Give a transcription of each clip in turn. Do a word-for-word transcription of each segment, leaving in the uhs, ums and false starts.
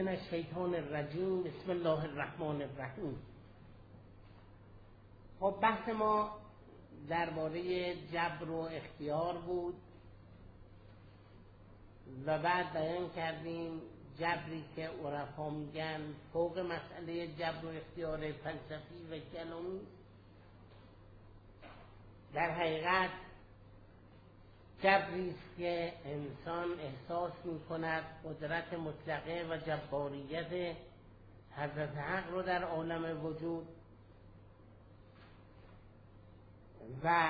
من الشیطان الرجیم. بسم الله الرحمن الرحیم. خب بحث ما درباره جبر و اختیار بود و بعد بیان کردیم جبری که عرفا میگن فوق مسئله جبر و اختیار فلسفی و کلامی، در حقیقت جبری است که انسان احساس میکند قدرت مطلقه و جباریت حضرت حق رو در عالم وجود و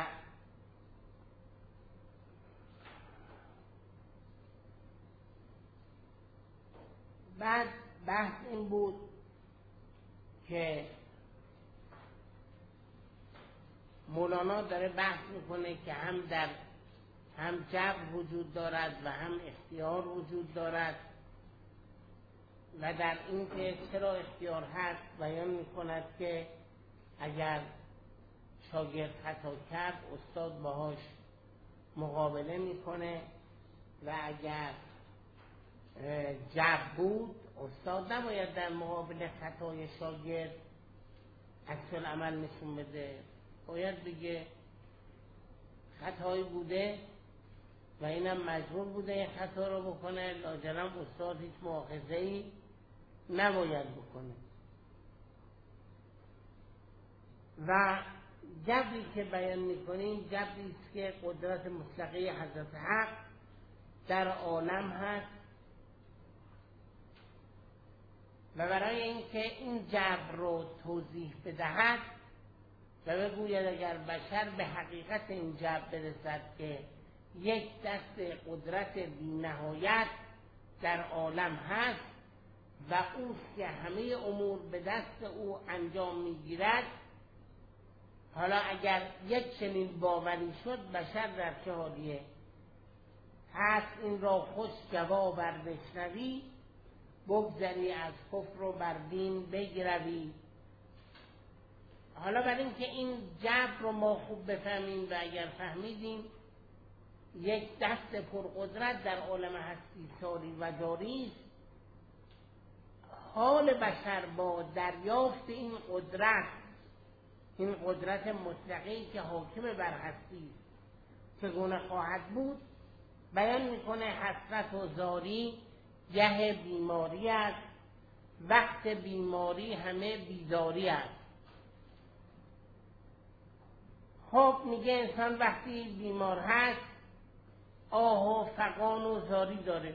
بعد بحث این بود که مولانا داره بحث میکنه که هم در هم جبر وجود دارد و هم اختیار وجود دارد و در این که چرا اختیار هست بیان میکند که اگر شاگرد خطا کرد استاد باهاش مقابله میکنه و اگر جبر بود استاد نباید در مقابل خطای شاگرد عکس العمل نشون بده، باید بگه خطایی بوده و اینم مجبور بوده این خطا رو بکنه، لاجرم استاد هیچ مؤاخذه‌ای نباید بکنه. و جبری که بیان میکنیم جبری است که قدرت مطلقه حضرت حق در عالم هست و برای اینکه این جبر رو توضیح بدهد و بگوید اگر بشر به حقیقت این جبر برسد که یک دست قدرت بی نهایت در عالم هست و اوست که همه امور به دست او انجام میگیرد، حالا اگر یک چنین باوری شد بشر در چه حالیه؟ پس این را خوش جواب بر بشنوی، بگذری از کفر و بر دین بگروی. حالا برای اینکه این جبر رو ما خوب بفهمیم و اگر فهمیدیم یک دست پرقدرت در عالم هستی ساری و جاری است، حال بشر با دریافت این قدرت، این قدرت مطلقه‌ای که حاکم بر هستی چگونه خواهد بود بیان میکنه. حسرت و زاری گه بیماری است، وقت بیماری همه بیداری است. خب میگه انسان وقتی بیمار هست آه و فغان و زاری داره.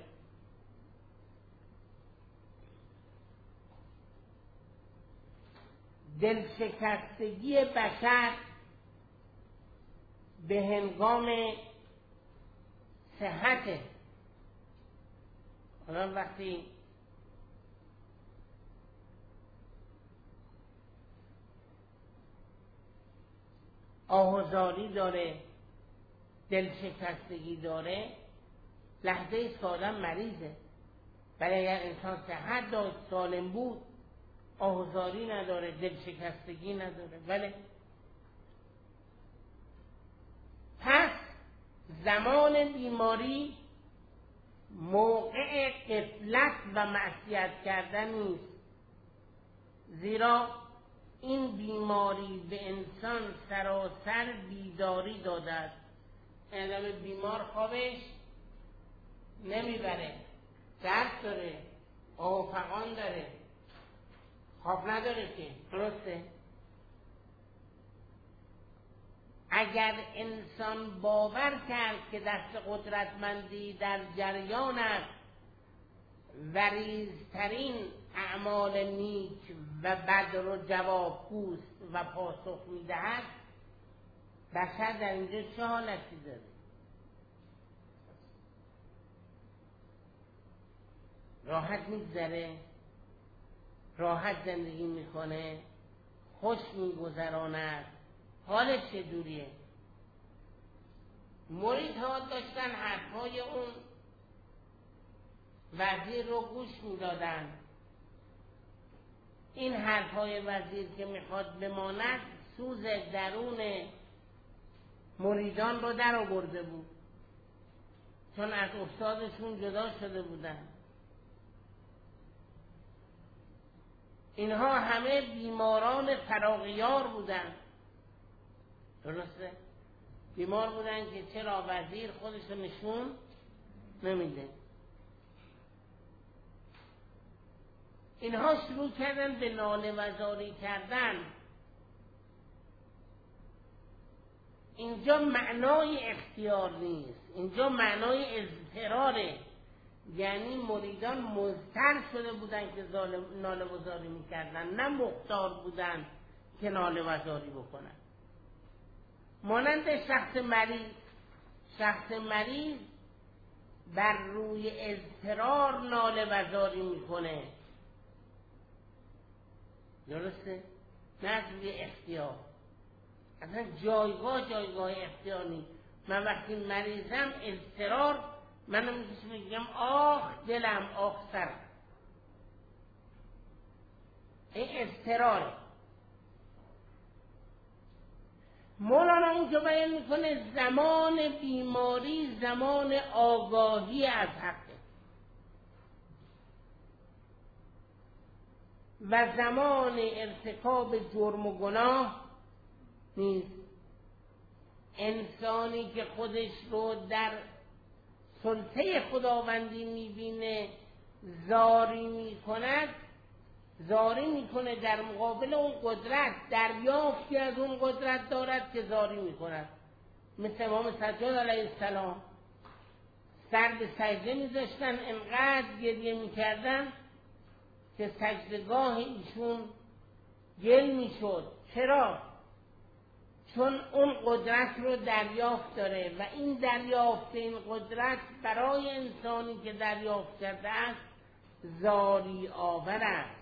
دلشکستگی بشر به هنگام صحته. حالا وقتی آهوزاری داره، دلشکستگی داره، لحظه ای سالم مریضه. ولی اگر انسان صحت داشت سالم بود آهوزاری نداره، دلشکستگی نداره. ولی پس زمان بیماری موقع غفلت و معصیت کردن نیست، زیرا این بیماری به انسان سراسر بیداری داده است. آدم بیمار خوابش نمیبره، درد داره، آفقان داره، خواب نداره که درسته. اگر انسان باور کرد که دست قدرتمندی در جریان است و ریزترین اعمال نیک و بد رو جوابگوست و پاسخ میدهد، بشر در اینجا چه حالتی داره؟ راحت میگذره، راحت زندگی میکنه، خوش میگذراند، حالش چجوریه؟ مریدها داشتن حرفای اون وزیر رو گوش میدادن. این حرفای وزیر که میخواد بماند سوز درون مریدان رو در آورده بود، چون از استادشون جدا شده بودن. اینها همه بیماران فراغیار بودن. درسته؟ بیمار بودن که چرا وزیر خودش رو نشون نمیده. اینها شروع کردن به ناله و زاری کردن. اینجا معنای اختیار نیست، اینجا معنای اضطراره. یعنی مریدان مضطر شده بودن که ناله و زاری میکردن، نه مختار بودن که ناله و زاری بکنن. مانند شخص مریض، شخص مریض بر روی اضطرار ناله و زاری میکنه، درسته؟ نه از روی اختیار. اصلا جایگاه جایگاه اختیار نیست. من وقتی مریضم اضطرار، منم میکشم میگم آخ دلم، آخ سرم، این اضطراره. مولانا اینجا بیان میکنه زمان بیماری زمان آگاهی از حقه و زمان ارتکاب جرم و گناه نیست. انسانی که خودش رو در سلطه خداوندی میبینه زاری میکند، زاری میکنه در مقابل اون قدرت، دریافتی از اون قدرت دارد که زاری میکند. مثل امام سجاد علیه السلام سر به سجده میذاشتن، انقدر گریه میکردن که سجدگاه ایشون گل میشد. چرا؟ چون اون قدرت رو دریافت داره و این دریافت این قدرت برای انسانی که دریافت کرده است زاری آور است.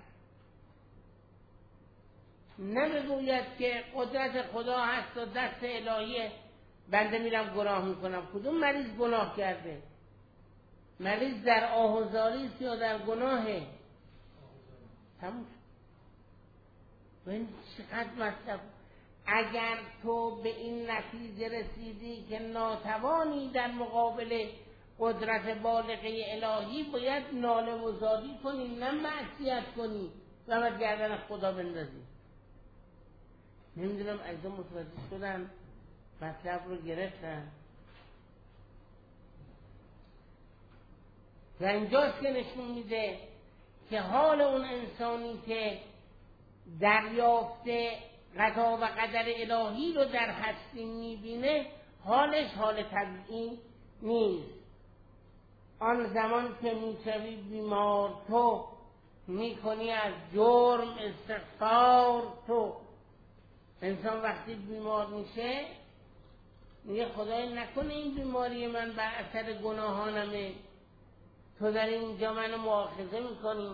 نمیگوید که قدرت خدا هست و دست الهیه، بنده میرم گناه میکنم. کدوم مریض گناه کرده؟ مریض در آه و زاری است یا در گناهه؟ تموم شد. این چقدر مطلب. اگر تو به این نتیجه رسیدی که ناتوانی در مقابل قدرت بالغه الهی، باید ناله و زاری کنی، نه معصیت کنی و باید گردن خدا بندازی. نمیدونم اگه متوجه شدن مطلب رو گرفتن. و اینجاست که نشون میده که حال اون انسانی که دریافته قضا و قدر الهی رو در هستی میبینه، حالش حال طبیعی نیست. آن زمان که میشوی بیمار تو میکنی از جرم استغفار تو. انسان وقتی بیمار میشه میگه خدای نکنه این بیماری من بر اثر گناهانمه، تو در اینجا منو مؤاخذه میکنی.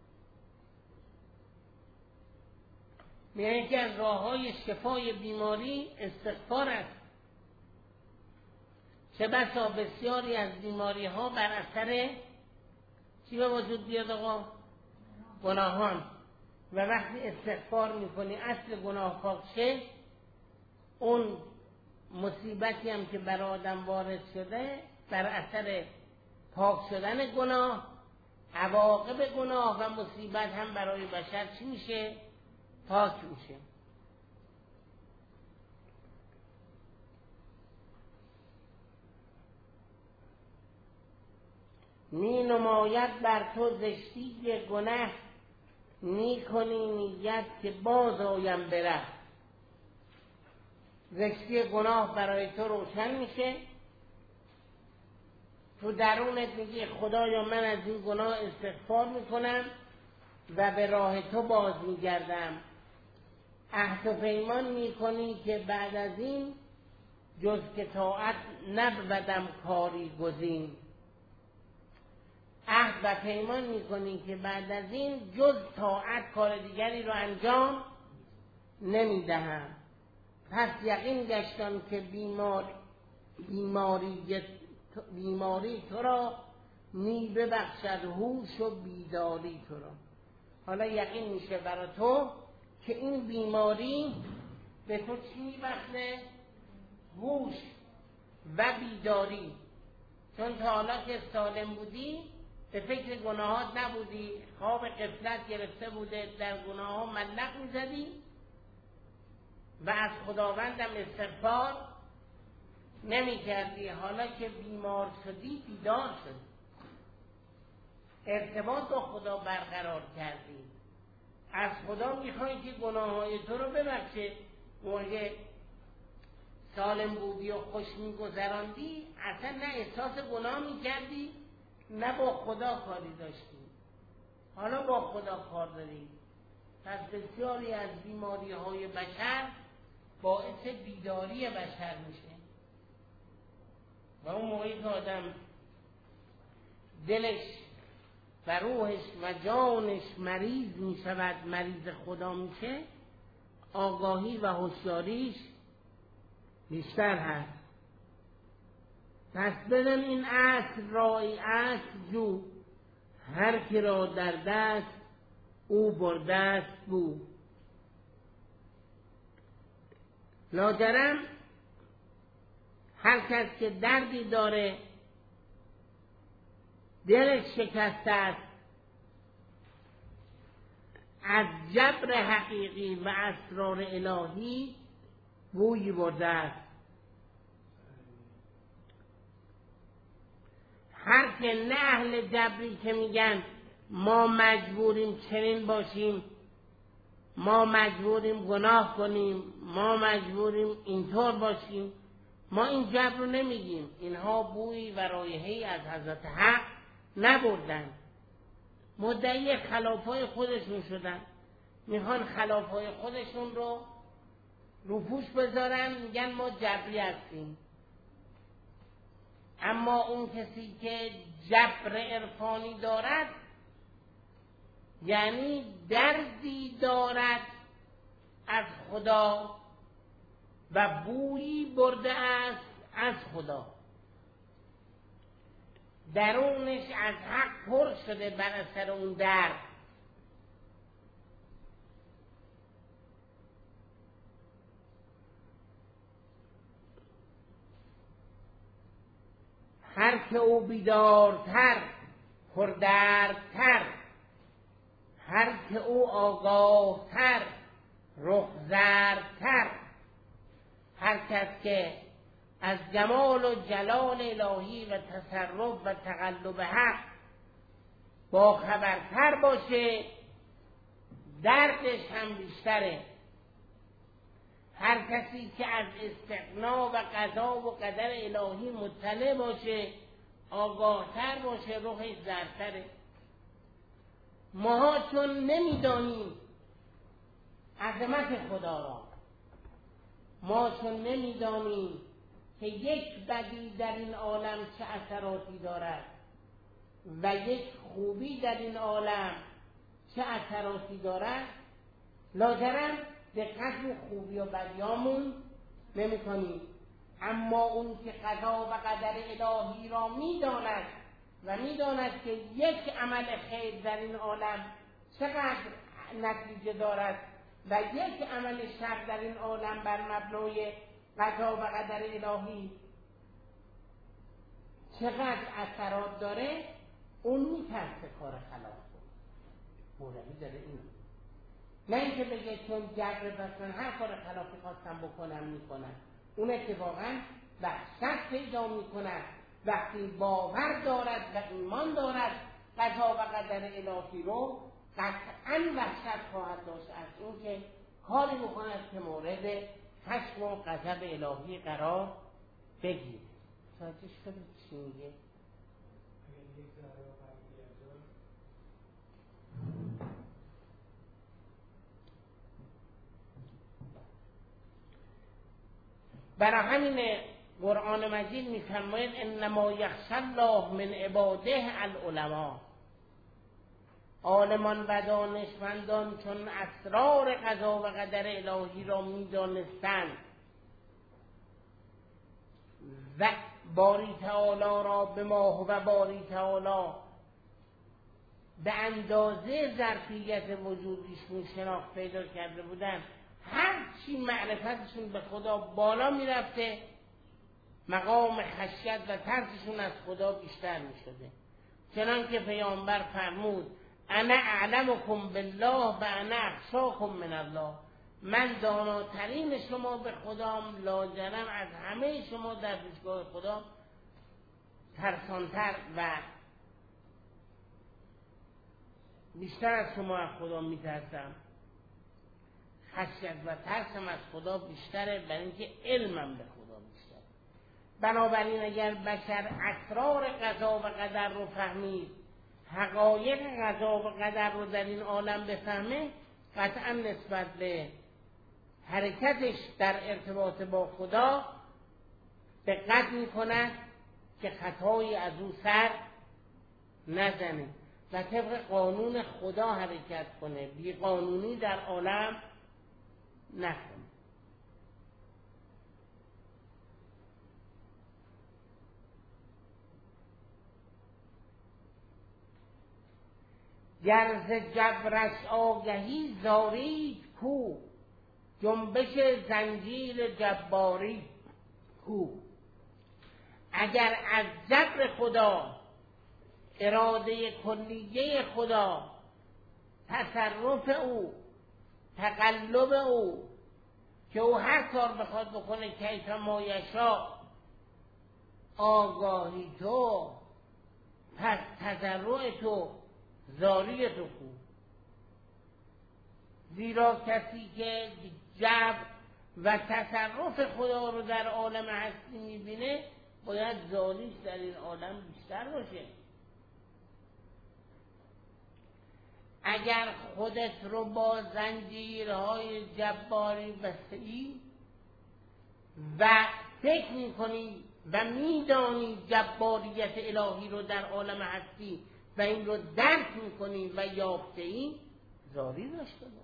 میگه که از راه های شفای بیماری استغفار است. چه بسا بسیاری از بیماری ها بر اثر چی به وجود بیاد آقا؟ گناهان. و وقتی استغفار میکنی اصل گناه پاک شه، اون مصیبتی هم که بر آدم وارد شده بر اثر پاک شدن گناه، عواقب گناه و مصیبت هم برای بشر چی میشه؟ پاک میشه. می نماید بر تو زشتی گناه، می کنی نیت که باز آیم بره. زشتی گناه برای تو روشن میشه، تو درونت میگی خدایا من از این گناه استغفار میکنم و به راه تو باز میگردم. عهد و پیمان میکنی که بعد از این جز که طاعت نبودم کاری گزین. عهد و پیمان میکنی که بعد از این جز طاعت کار دیگری رو انجام نمیدهم. پس یقین گشتم که بیمار بیماری بیماری تو را می ببخشد هوش و بیداری تو را. حالا یقین میشه برای تو که این بیماری به تو چی میبخشه؟ هوش و بیداری. چون تا حالا که سالم بودی به فکر گناهات نبودی، خواب غفلت گرفته بوده، در گناه ها ملق میزدی و از خداوندم استغفار نمی کردی. حالا که بیمار شدی بیدار شدی، ارتباط با خدا برقرار کردی، از خدا میخوای که گناه های تو رو ببخشه. موقع سالم بودی و خوش میگذراندی اصلا نه احساس گناه میکردی نه با خدا کاری داشتی. حالا با خدا کار داری. پس بسیاری از بیماری های بشر باعث بیداری بشر میشه و اون موقعی که آدم دلش و روحش و جانش مریض میشود، مریض خدا میشه، آگاهی و هوشیاریش بیشتر هست. پس بدن این اصل رای اصل جو، هر کی را در دست او برده است بو. لاجرم هر کس که دردی داره، دلش شکسته است، از جبر حقیقی و اسرار الهی بویی برده است. هر که نه اهل جبری که میگن ما مجبوریم چنین باشیم، ما مجبوریم گناه کنیم، ما مجبوریم اینطور باشیم، ما این جبر رو نمیگیم. اینها بویی و رایحه‌ای از حضرت حق نبردن، مدعی خلافای خودشون شدن، میخوان خلافای خودشون رو روپوش بذارن، میگن ما جبری هستیم. اما اون کسی که جبر عرفانی دارد یعنی دردی دارد از خدا و بویی برده است از خدا، درونش از حق پر شده بر اثر اون درد. هر که او بیدارتر پردردتر، هر که او آگاهتر رخزردتر، هر کس که از جمال و جلال الهی و تصرف و تقلب حق با خبرتر باشه دردش هم بیشتره. هر کسی که از استغنا و قضا و قدر الهی مطلع باشه، آگاهتر باشه، روحش زرتره. ماها چون نمیدانیم عظمت خدا را، ما چون نمیدانیم که یک بدی در این عالم چه اثراتی دارد و یک خوبی در این عالم چه اثراتی دارد، لاجرم دقت رو خوبی و بدیامون نمی کنیم. اما اون که قضا و قدر الهی را میداند و میداند که یک عمل خیر در این عالم چقدر نتیجه دارد و یک عمل شر در این عالم بر مبنای قضا و قدر الهی چقدر اثرات داره، اون میترسه کار خلاف کنه. مولوی داره این، نه اینکه بگه چون جبر بس من هر کار خلافی خواستم بکنم میکنم. اون اتفاقا وحشت پیدا میکند وقتی باور دارد و ایمان دارد قضا و قدر الهی رو، قطعا وحشت خواهد داشت از این که کاری بکند که مورد خشم و غضب الهی قرار بگیره. ساعتش خیلی چی میگه؟ برای همین قرآن مجید میفرماید انما یخشی الله من عباده العلماء. عالمان و دانشمندان چون اسرار قضا و قدر الهی را میدانستند و باری تعالی را به ما و باری تعالی به اندازه ظرفیت وجودیشون شناخت پیدا کرده بودند، هر چی معرفتشون به خدا بالا میرفته مقام خشیت و ترسشون از خدا بیشتر میشده. چنان که پیامبر فرمود انا اعلمکم بالله و انا اخشاکم من الله، من داناترین شما به خدام، لاجرم از همه شما در پیشگاه خدا ترسانتر و بیشتر از شما از خدا میترسم. خشیت و ترسم از خدا بیشتره، برای اینکه علمم به خدا بیشتره. بنابراین اگر بشر اسرار قضا و قدر رو فهمید، حقایق قضا و قدر رو در این عالم بفهمه، قطعا نسبت به حرکتش در ارتباط با خدا دقت میکند که خطایی از او سر نزنه و طبق قانون خدا حرکت کنه، بی قانونی در عالم نکنه. گرز جبرش آگهی زارید کو، جنبش زنجیر جباری کو. اگر از جبر خدا، اراده کلیه خدا، تصرف او، تقلب او که او هر کار بخواد بکنه کیف ما یشاء، آگاهی تو، پس تضرع تو، زاری تو کو. زیرا کسی که جبر و تصرف خدا رو در عالم هستی میبینه باید زاریش در این عالم بیشتر باشه. اگر خودت رو با زنجیرهای جباری بسته‌ای و فکر میکنی و میدانی جباریت الهی رو در عالم هستی و این رو درک میکنی و یافته ای، زاری داشته باش.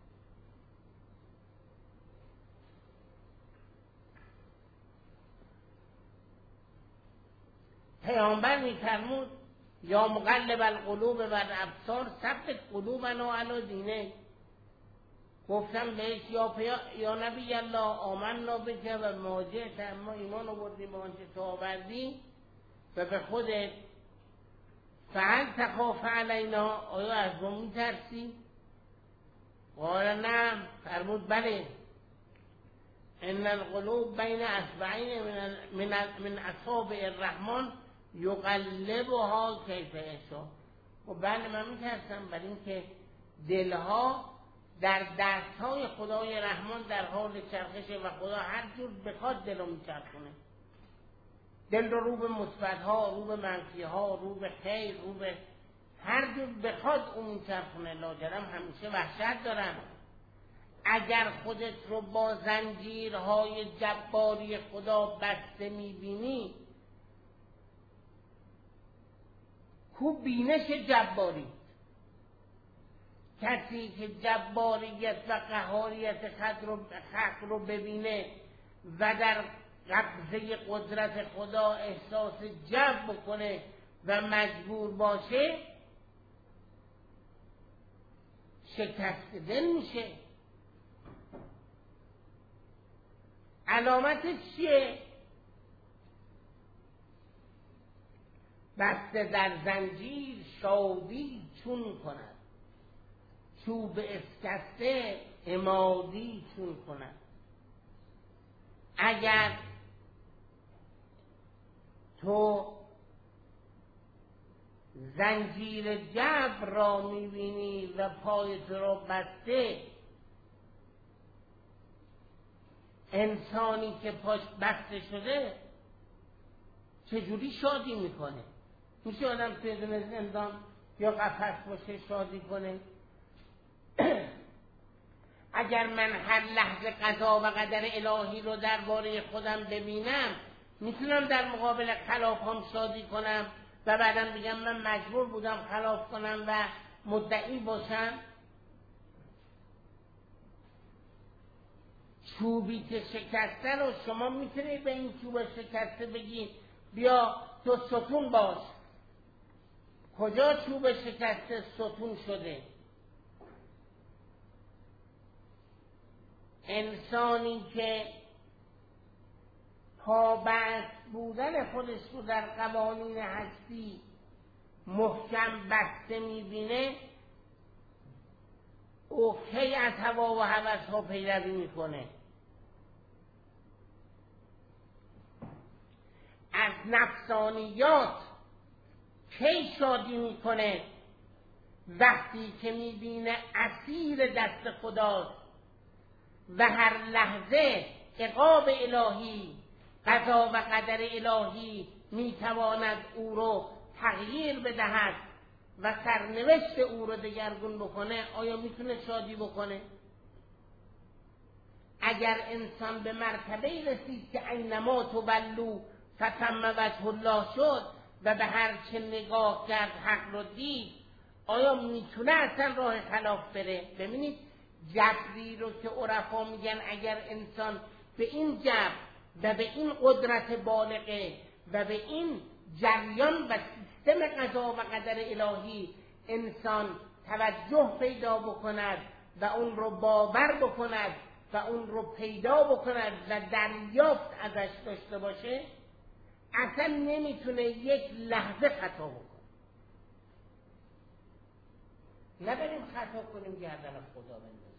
پیامبر میفرمود یا مقلب القلوب و الابصار ثبت قلوبنا علی دینک. گفتم بهش یا پیا یا نبی الله آمنا بک و ما جئت، اما ایمان آوردیم به آنچه تو آوردی و به خودت فهل تخاف علینا، آیا از ما میترسی؟ قال نعم، فرمود بله. ان القلوب بین اصبعین من من من اصابع الرحمن یقلبها کیف یشاء. و بله من میترسم، برای اینکه دلها در دستهای خدای رحمان در حال چرخشه و خدا هر جور بخواد دل رو میچرخونه. دل رو رو به مثبت ها، رو به منفی ها، رو به خیر، رو به هر جور بخواد اون میچرخونه. لاجرم همیشه وحشت دارم. اگر خودت رو با زنجیرهای جباری خدا بسته میبینی، کو بینش جباری. کسی که جباریت و قهاریت خلق رو, خلق رو ببینه و در قبضه قدرت خدا احساس جبر بکنه و مجبور باشه، شکست دل میشه. علامتش چیه؟ بسته در زنجیر شادی چون کند، چوب اسکسته عمادی چون کند. اگر تو زنجیر جبر را میبینی و پایت را بسته، انسانی که پاش بسته شده چجوری شادی میکنه؟ میشه آدم توی دونه زندان یا قفس باشه شادی کنه؟ اگر من هر لحظه قضا و قدر الهی رو درباره خودم ببینم، میتونم در مقابل خلافام شادی کنم و بعدم بگم من مجبور بودم خلاف کنم و مدعی باشم؟ چوبی که شکسته رو شما میتونی به این چوب شکسته بگی بیا تو ستون باش. کجا چوب شکسته ستون شده؟ انسانی که پابست بودن خودش رو در قوانین هستی محکم بسته میبینه، او کی از هوا و هوس ها پیروی میکنه؟ از نفسانیات کی شادی میکنه؟ وقتی که میبینه اسیر دست خداست و هر لحظه عقاب الهی، قضا و قدر الهی میتواند او رو تغییر بدهد و سرنوشت او رو دگرگون بکنه. آیا میتونه شادی بکنه؟ اگر انسان به مرتبه رسید که اینما تولوا فتم وجه الله شد و به هر چه نگاه کرد حق رو دید، آیا میتونه اصلا راه خلاف بره؟ ببینید جبری رو که عرفا میگن اگر انسان به این جبر و به این قدرت بالغه و به این جریان و سیستم قضا و قدر الهی انسان توجه پیدا بکند و اون رو باور بکند و اون رو پیدا بکند و دریافت ازش داشته باشه، اصلا نمیتونه یک لحظه خطا بکنه. نبریم خطا کنیم گردن خدا بندازیم.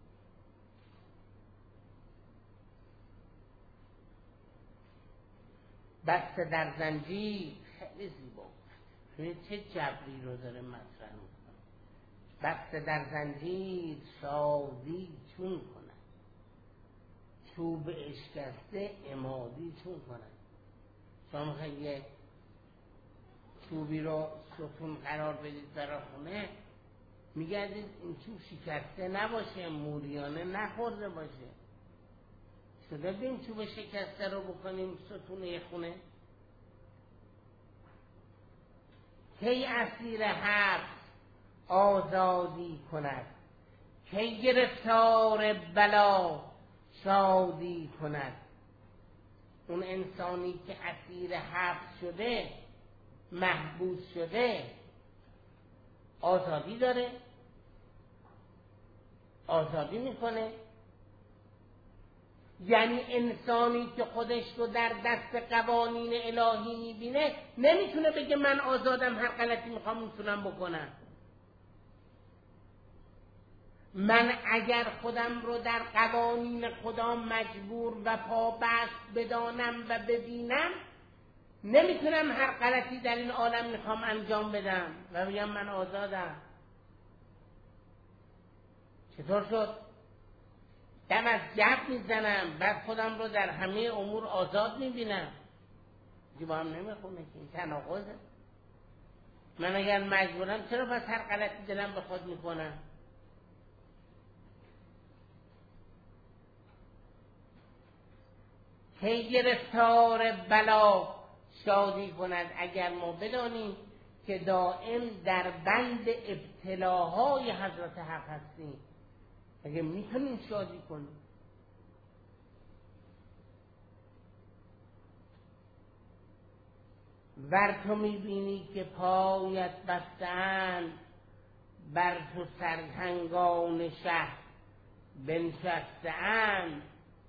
بسته در زنجیر خیلی زیبا، ببینید چه جبری رو داره مطرح میکنه. بسته در زنجیر شادی چون کنه، چوب اشکسته عمادی چون کنه. شما میخواید یه چوبی رو ستون قرار بدید برای خونه، میگردید این چوب شکسته نباشه، موریانه نخورده باشه. شده بیم چوب شکسته رو بکنیم ستونه خونه؟ کی اسیر حبس آزادی کند، کی گرفتار بلا شادی کند. اون انسانی که اسیر حبس شده، محبوس شده، آزادی داره؟ آزادی میکنه؟ یعنی انسانی که خودش رو در دست قوانین الهی میبینه نمیتونه بگه من آزادم، هر غلطی میخوام میتونم بکنم. من اگر خودم رو در قوانین خدا مجبور و پابست بدانم و ببینم، نمیتونم هر غلطی در این عالم میخوام انجام بدم و بگم من آزادم. چطور شد؟ دم از جب میزنم، بعد خودم رو در همه امور آزاد میبینم. دیگه با هم نمیخونه که این تناقضه. من اگر مجبورم چرا پس هر غلطی دلم به خود میکنم؟ کی گرفتار بلا شادی کند. اگر ما بدانیم که دائم در بند ابتلاهای حضرت حق هستیم، اگه میتونیم شادی کنیم. ور تو میبینی که پایت بستند، بر تو سرهنگان شهر بنشستند.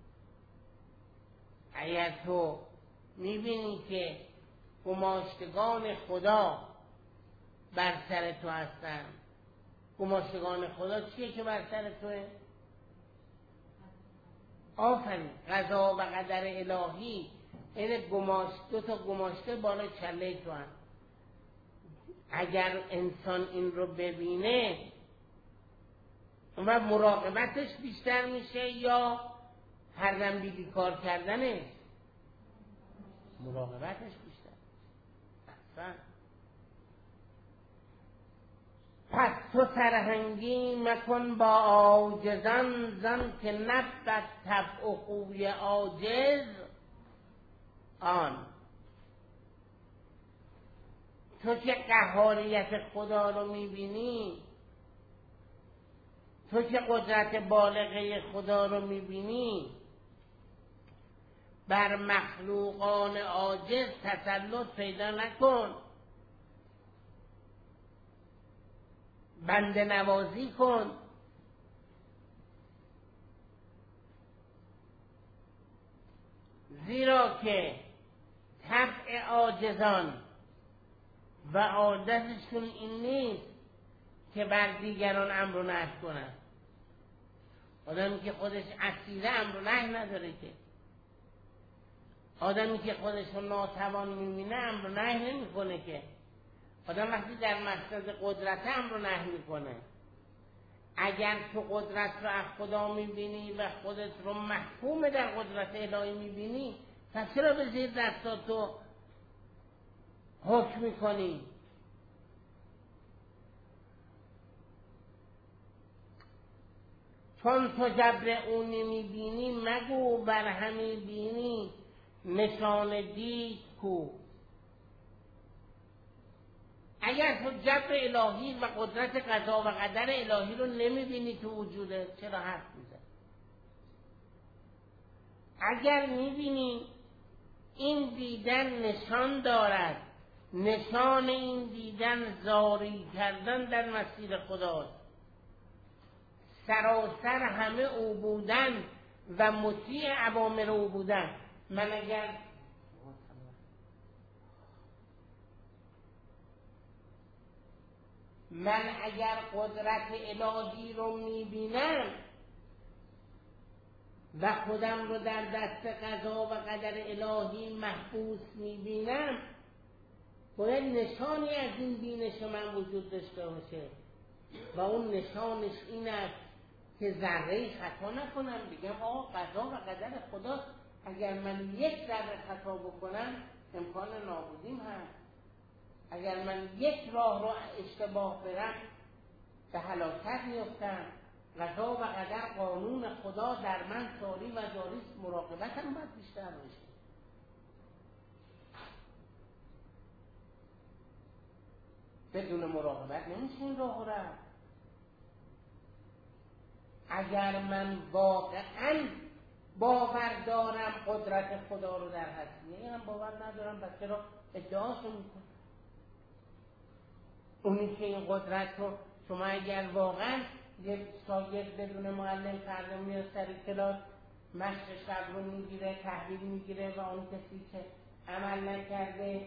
اگر تو میبینی که گماشتگان خدا بر سر تو هستند، گماشتگان خدا چیه که بر سر توه؟ آفرین، قضا و قدر الهی. این گماشت دو تا گماشته بالا چله تو هم. اگر انسان این رو ببینه و مراقبتش بیشتر میشه یا هر دم بیدی کار کردنش؟ مراقبتش بیشتر. احسن. پس تو سرهنگی مکن با عاجزان، زن که نبود طبع و خوی عاجز آن. تو که قهاریت خدا رو میبینی، تو که قدرت بالغه خدا رو میبینی، بر مخلوقان عاجز تسلط پیدا نکن. بنده نوازی کن. زیرا که طبع عاجزان و عادتشون این نیست که بر دیگران امر و نهی کنن. آدمی که خودش اسیر امر و نهی نداره که، آدمی که خودش رو ناتوان میبینه امر و نهی نمیکنه که. آدم وقتی در مقصد قدرت امر و نهی میکنه. اگر تو قدرت رو از خدا میبینی و خودت رو محکوم در قدرت الهی میبینی، پس چرا به زیر دستات تو حکم میکنی؟ چون تو جبر او نمیبینی، مگو بر همی بینی نشان دید کو. اگر تو جبر الهی و قدرت قضا و قدر الهی رو نمیبینی تو وجوده، چرا حرف میزنی؟ اگر میبینی این دیدن نشان دارد، نشان این دیدن زاری کردن در مسیر خداست، سراسر همه او بودن و مطیع اوامر او بودن. من اگر من اگر قدرت الهی رو میبینم و خودم رو در دست قضا و قدر الهی محبوس میبینم، باید نشانی از این بینش من وجود داشته باشه و اون نشانش این است که ذره خطا نکنم. بگم آقا قضا و قدر خداست، اگر من یک ذره خطا بکنم امکان نابودیم هست. اگر من یک راه رو اشتباه برم به هلاکت میفتم. قضا و قدر قانون خدا در من ساری و جاری است، مراقبتم باید بیشتر باشه. بدون مراقبت نمیشه این راه رفت. اگر من واقعا باور دارم قدرت خدا رو در هستی، یعنی من باور ندارم پس چرا ادعاشو میکنم؟ اونی که این قدرت رو شما اگر واقعا یک شاگرد بدون معلم فردا میاد سر کلاس مشق شب رو میگیره، تحویل میگیره و اون کسی که عمل نکرده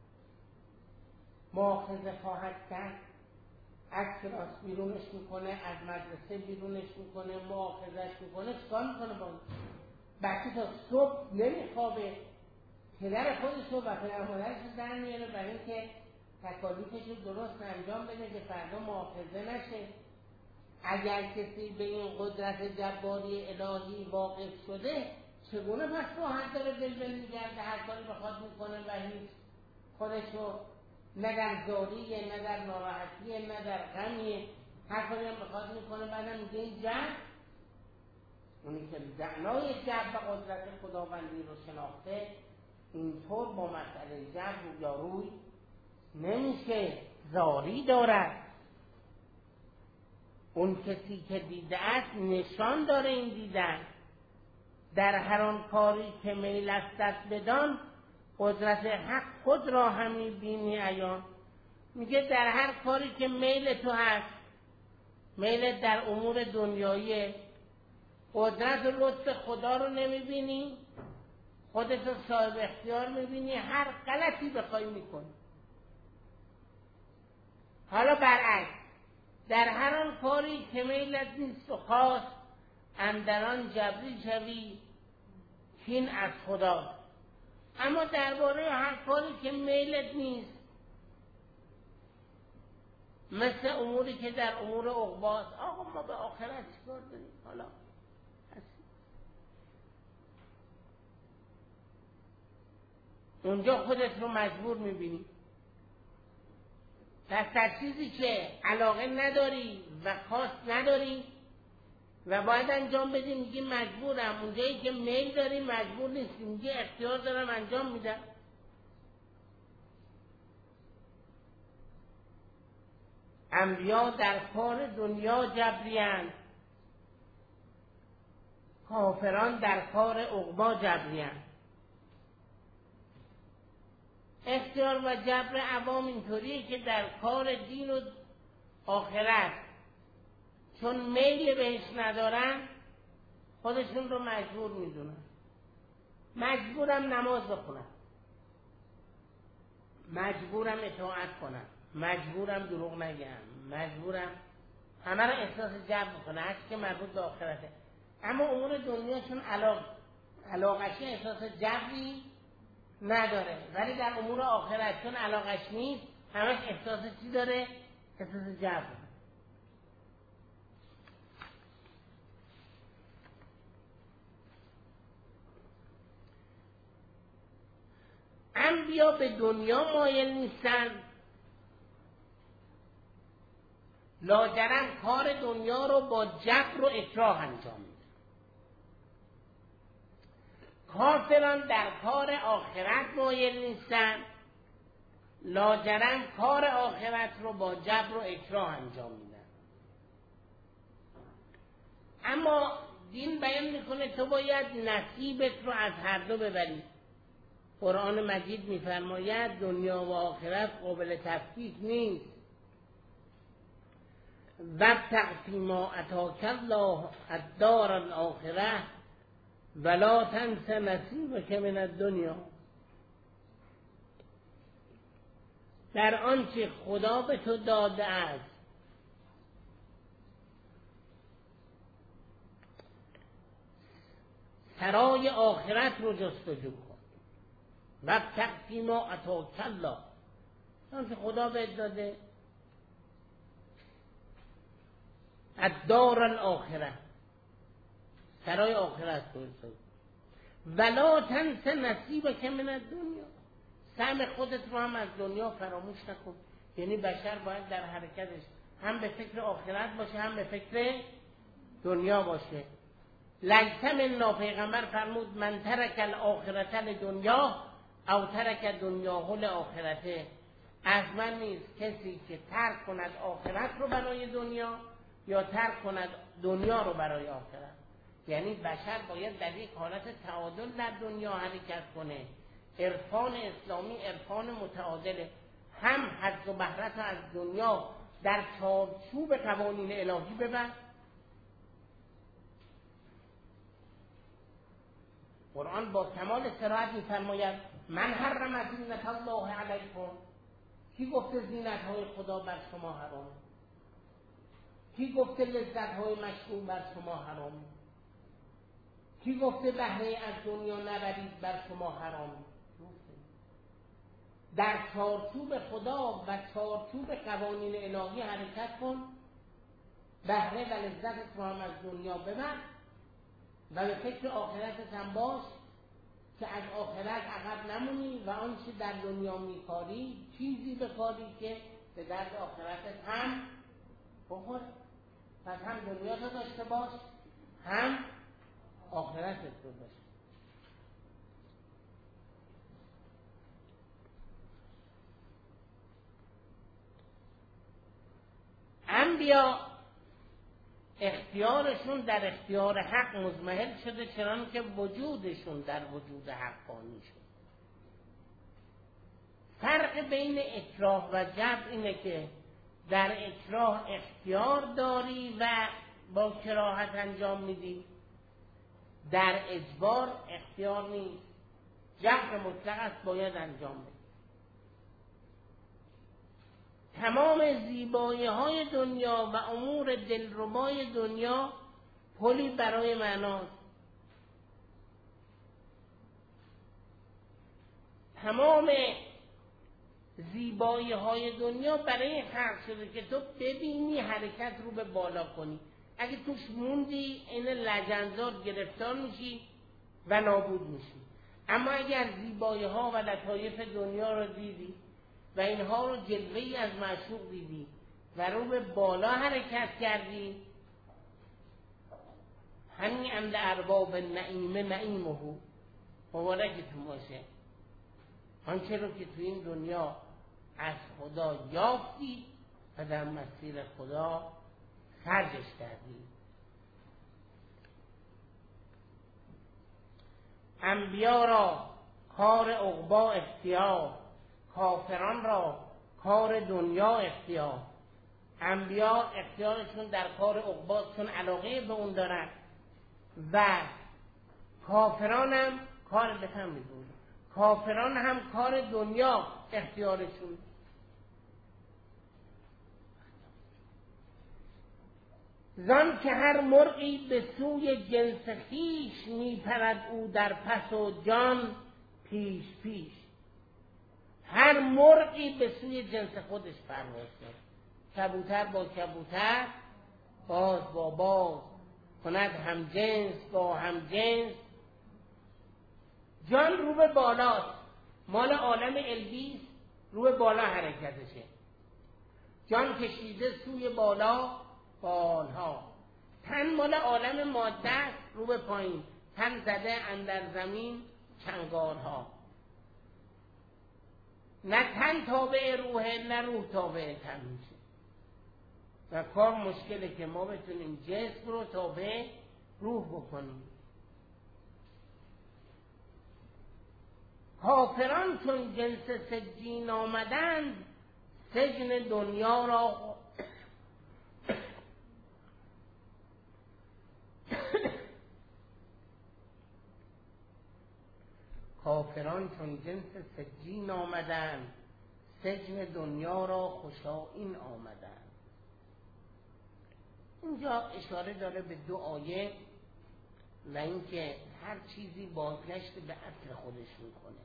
مؤاخذه خواهد کرد، از کلاس بیرونش میکنه، از مدرسه بیرونش میکنه، مؤاخذش میکنه، چیکار میکنه با اون؟ بچه تا صبح نمیخوابه، پدر خودش رو و پدر مادرش رو در میاره برای اینکه تکالیفش رو درست انجام بده که فردا مؤاخذه نشه. اگر کسی به این قدرت جباری الهی واقف شده، چگونه پس راحت داره بلبل میگرده، هر کاری بخواد میکنه و هیچ خودش رو نه در زاریه، نه در ناراحتیه، نه در غمیه، هر کاری هم بخواد میکنه. بعدم میگه این جبر، اونی که دعنای جبر و قدرت خداوندی رو شناخته، اینطور با مسئله جبر رویاروی نمیشه، زاری دارد. اون کسی که دیده است نشان داره این دیدن. در هر آن کاری که میل است دست بدان، قدرت حق خود را همی بینی عیان. میگه در هر کاری که میل تو هست، میل در امور دنیایی، قدرت و لطف خدا رو نمیبینی، خودت رو صاحب اختیار میبینی، هر غلطی بخوای میکنی. حالا برعکس، در هر آن کاری که میلت نیست و خواست، اندران جبری شوی کین از خدا. اما درباره هر کاری که میلت نیست، مثل اموری که در امور عقباست، آقا ما به آخرت چیکار داریم؟ حالا اونجا خودت رو مجبور میبینی. پس در چیزی که علاقه نداری و خواست نداری و باید انجام بدی میگی مجبورم، اونجایی که میل داری مجبور نیستی، میگی اختیار دارم انجام میدم. انبیا در کار دنیا جبریان، کافران در کار عقبا جبریان. اختیار و جبر عوام اینطوریه که در کار دین و آخرت چون میل بهش ندارن خودشون رو مجبور میدونن. مجبورم نماز بخونم، مجبورم اطاعت کنم، مجبورم دروغ نگم، مجبورم همه رو احساس جبر بکنه، هرچی که مربوط به آخرته. اما امور دنیا چون علاق علاقشی احساس جبری نداره، ولی در امور آخرت چون علاقش نیست همش احساس چی داره؟ احساس جبر. انبیا به دنیا مایل نیستن، لاجرم کار دنیا رو با جبر و اکراه انجام میدن. کافران در کار آخرت مایل نیستن، لاجرم کار آخرت رو با جبر و اکراه انجام میدن. اما دین بیان میکنه تو باید نصیبت رو از هر دو ببری. قرآن مجید میفرماید دنیا و آخرت قابل تفکیک نیست. وابتغ فیما آتاک الله الدار الاخره ولا تنس نصیبک من الدنیا. در آنچه خدا به تو داده است سرای آخرت رو جستجو کن. وابتغ فیما آتاک الله، آنچه خدا بهت داده الدار الاخره، سرای آخرت رو جستجو. ولا تنس نصیبک من الدنیا، سهم خودت رو هم از دنیا فراموش نکن. یعنی بشر باید در حرکتش هم به فکر آخرت باشه هم به فکر دنیا باشه. لیس منا، پیغمبر فرمود من ترک الاخرة لدنیا او ترک دنیاه لآخرته، از من نیست کسی که ترک کند آخرت رو برای دنیا یا ترک کند دنیا رو برای آخرت. یعنی بشر باید در یک حالت تعادل در دنیا حرکت کنه. عرفان اسلامی عرفان متعادله، هم حظ و بهرت از دنیا در چارچوب قوانین الهی ببر. قرآن با کمال صراحت می‌فرماید من حرم زینت الله علیکم، کی گفته زینت های خدا بر شما حرام؟ کی گفته لذت های مشروع بر شما حرام؟ کی گفته بهره از دنیا نبرید بر شما حرام؟ در چارچوب خدا و چارچوب قوانین الهی حرکت کن، بهره و لذتت رو هم از دنیا ببر و به فکر آخرتت هم باش که از آخرت عقب نمونی و آنچه در دنیا میکاری چیزی بکاری که به درد آخرتت هم بخوره. پس هم دنیا رو داشته باش هم آخرتت رو داشته. انبیا اختیارشون در اختیار حق مزمحل شده، چنان که وجودشون در وجود حقانی شد. فرق بین اکراه و جبر اینه که در اکراه اختیار داری و با کراهت انجام میدی، در اجبار اختیار نیست، جبر مطلق است، باید انجام بدی. تمام زیبایی های دنیا و امور دلربای دنیا پلی برای معناست. تمام زیبایی های دنیا برای خلق شده که تو ببینی حرکت رو به بالا کنی. اگه توش موندی این لجنزار گرفتار میشی و نابود میشی. اما اگر زیبایی ها و لطایف دنیا رو دیدی و اینها رو جلوه‌ای از معشوق دیدی و رو به بالا حرکت کردی، همین اند ارباب نعیم نعیمه، مبارکتون باشه آنچه رو که تو این دنیا از خدا یافتی و در مسیر خدا خرجش کردی. انبیا را کار عقبا اختیار، کافران را کار دنیا اختیار. انبیا اختیارشون در کار عقبا چون علاقه به اون دارن و کافرانم کار به هم میدونن. کافران هم کار دنیا اختیارشون. زان که هر مرغی به سوی جنس خویش می پرد او در پس و جان پیش پیش. هر مرغی به سوی جنس خودش پرواز کرد، کبوتر با کبوتر، باز با باز، کند هم جنس با هم جنس. جان رو به بالاست، مال عالم علوی رو به بالا حرکتشه. جان کشیده سوی بالا بالها. تن مال عالم ماده است، رو به پایین، تن زده اندر زمین چنگالها. نه تن تابع روحه، نه روح تابع تن میشه. و کار مشکله که ما بتونیم جسم رو تابع روح بکنیم. کافران چون جنس سجین آمدند، سجن دنیا را کافران چون جنس سجین آمدند، سجن دنیا را خوشایین آمدند. اینجا اشاره داره به دو آیه و اینکه هر چیزی بازگشت به اصل خودش میکنه.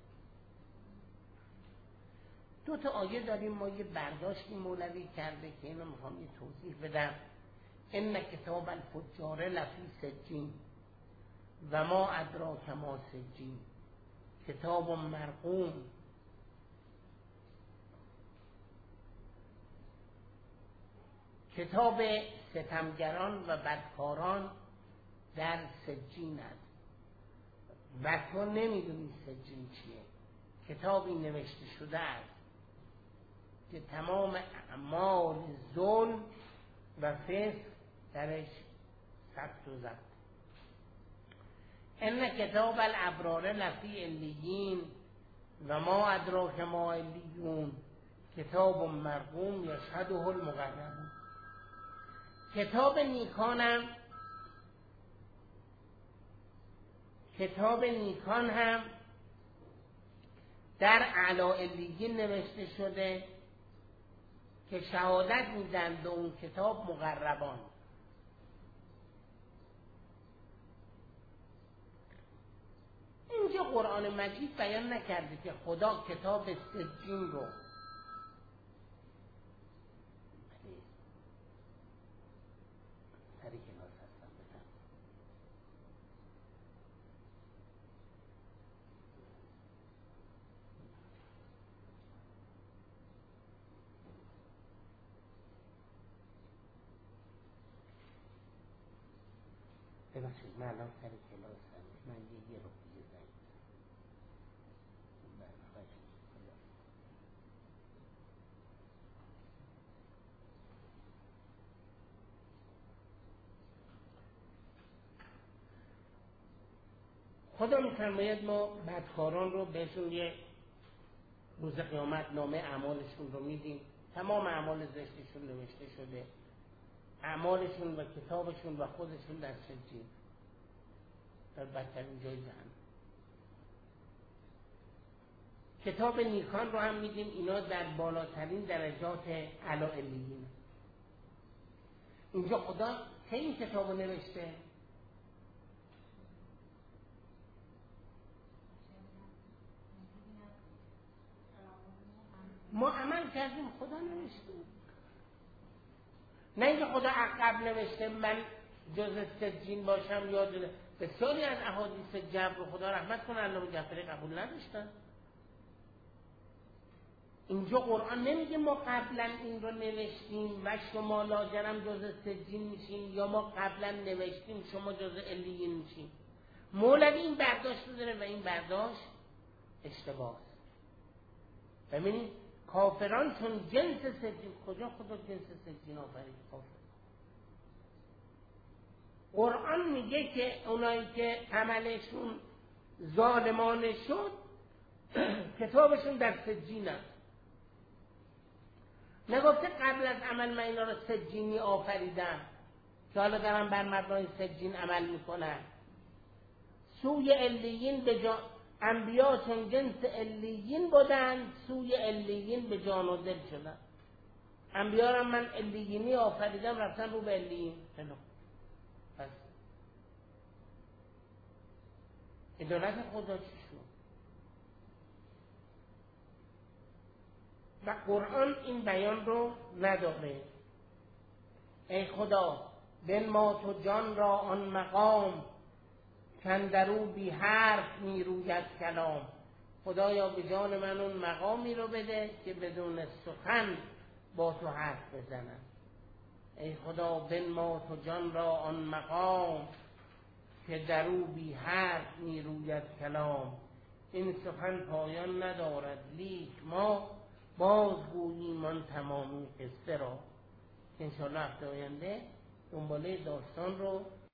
دو تا آیه داریم، ما یه برداشتی مولوی کرده که اینو میخوام یه توضیح بدم. ان کتاب الفجار لفی سجین و ما ادراک ما سجین کتاب مرقوم. کتاب ستمگران و بدکاران در سجین است و تو نمیدونی سجین چیه. کتابی نوشته شده است که تمام اعمال ظلم و فسق درش ثبت و ضبط. ان کتاب الابرار لفی علیین و ما ادراک ما علیون کتاب مرقوم یشهده المقربون. کتاب نیکانم کتاب نیکان هم در اعلی علیین نوشته شده که شهادت میدن به اون کتاب مقربان. اینجا قرآن مجید بیان نکرده که خدا کتاب سجین رو سری کلاس هستم بتن. ببخشید من الان سری کلاس هستم، من یه یه رو بیه زنید. خدا میفرماید ما بدکاران رو بهشون یه روز قیامت نامه اعمالشون رو میدیم. تمام اعمال زشتشون نوشته شده، اعمالشون و کتابشون و خودشون در سجین، در بدترین جای جهنم. کتاب نیکان رو هم میدیم، اینا در بالاترین درجات اعلی علیین. اینجا خدا که این کتاب رو نوشته ما عمل کردیم، خدا نوشته. نه اینکه خدا عقب نوشته من جز سجین باشم یا جز بسیاری از احادیث جبر رو خدا رحمت کنه علامه جعفری قبول نداشتن. اینجا قرآن نمیگه ما قبلا این رو نوشتیم و شما لاجرم جز سجین میشین، یا ما قبلا نوشتیم شما جز علیین میشین. مولوی این برداشت رو داره و این برداشت اشتباه است. ببینید کافران چون جنس سجین، کجا خدا جنس سجین آفرید؟ کافر. قرآن میگه که اونایی که عملشون ظالمانه شد کتابشون در سجین است. نگفته قبل از عمل من اینا رو سجینی آفریدم که حالا دارم بر مبنای سجین عمل میکنن. سوی علیین به جا انبیا چون جنس علیین بودند سوی علیین به جان و دل شدند. انبیا را من علیینی آفریدم رفتن رو به علیین. خیلی پس عدالت خدا چی شد؟ و قرآن این بیان رو نداره. ای خدا بنما تو جان را آن مقام کاندرو بی حرف می روید کلام. خدایا به جان من اون مقامی رو بده که بدون سخن با تو حرف بزنم. ای خدا بنما تو جان را آن مقام که درو بی حرف می روید کلام. این سخن پایان ندارد لیک ما بازگوییم آن تمامی قصه را. انشاءالله هفته آینده دنباله داستان رو